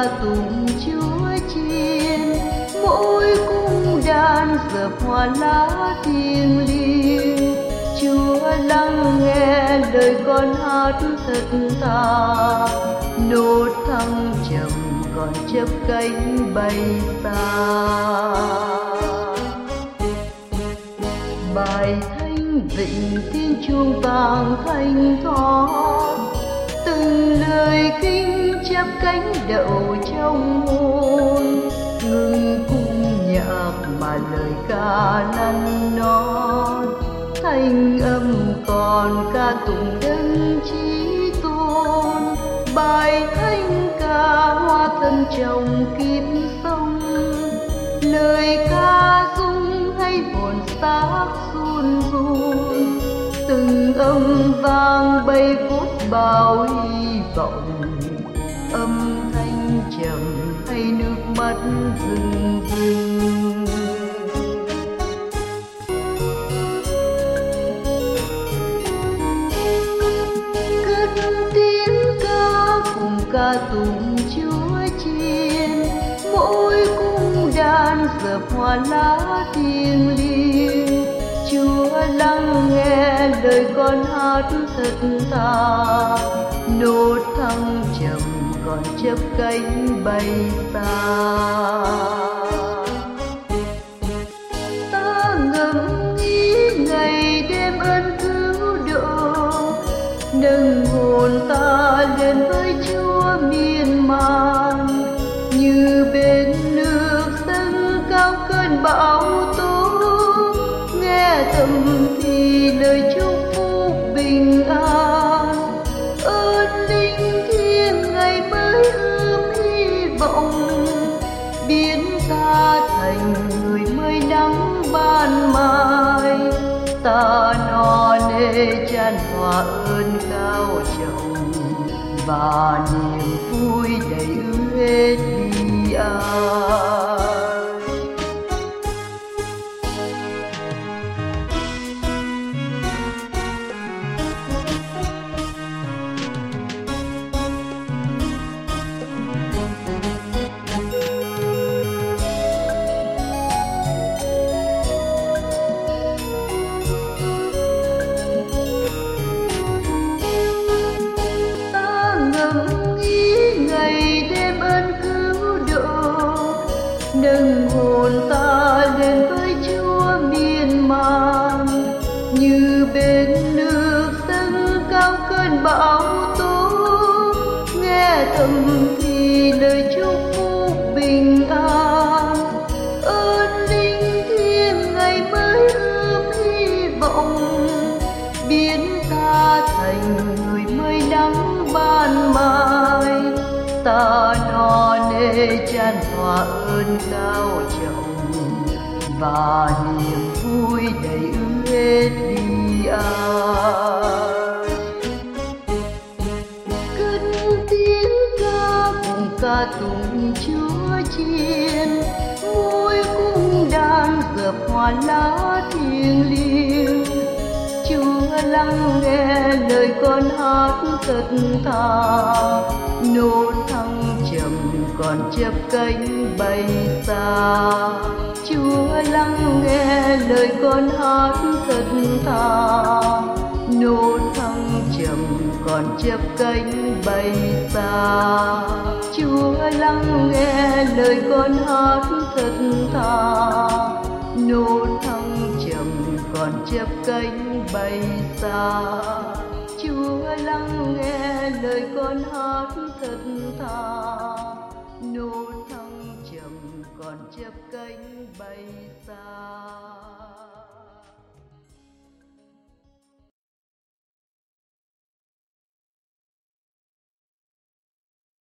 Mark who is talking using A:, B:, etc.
A: ca tụng Chúa chiên, mỗi cung đàn dợp hoa lá thiêng liêng. Chúa lắng nghe lời con hát thật thà, nốt thăng trầm còn chớp cánh bay xa. Bài thanh vịnh tiếng chuông vàng thanh thoát, từng lời kinh chắp cánh đậu trong hồn. Ngừng cung nhạc mà lời ca năn nót, thanh âm còn ca tụng đấng chí tôn. Bài thanh ca hoa thân trong kiếp sống, lời ca rung hay hồn xác run run. Từng âm vang bay vút bao hy vọng, âm thanh trầm hay nước mắt rưng rưng. Cất tiếng ca cùng ca tụng Chúa chiên, mỗi cung đàn dợp hoa lá thiêng liêng. Chúa lắng nghe lời con hát thật thà, nốt thăng trầm còn chớp cánh bay xa. Ta ngẫm nghĩ ngày đêm ơn cứu độ, nâng hồn ta lên với Chúa miên man. Như bên nước dâng cao cơn bão tố, nghe thầm thì lời chúc phúc bình an. Ơn linh thiêng ngày mới ươm hy vọng, biến ta thành người mới nắng ban mai. Ta no nê chan hòa ơn cao trọng, và niềm vui đầy ứ hết bi ai. Nâng hồn ta lên với Chúa miên man. Như bên nước dâng cao cơn bão tố, nghe thầm thì lời chúc phúc bình an. Ơn linh thiêng ngày mới ươm hy vọng, biến ta thành người mới nắng ban mai. Ta no nê chan hòa ơn cao trọng, và niềm vui đầy ứ hết bi ai. Cất tiếng ca cùng ca tụng Chúa chiên, mỗi cung đàn dợp hoa lá thiêng liêng. Chúa lắng nghe lời con hát thật thà, nốt thăng trầm còn chớp cánh bay xa. Chúa lắng nghe lời con hát thật thà, nốt thăng trầm còn chớp cánh bay xa. Chúa lắng nghe lời con hát thật thà, nốt thăng trầm còn chớp cánh bay xa. Chúa lắng nghe lời con hát thật thà,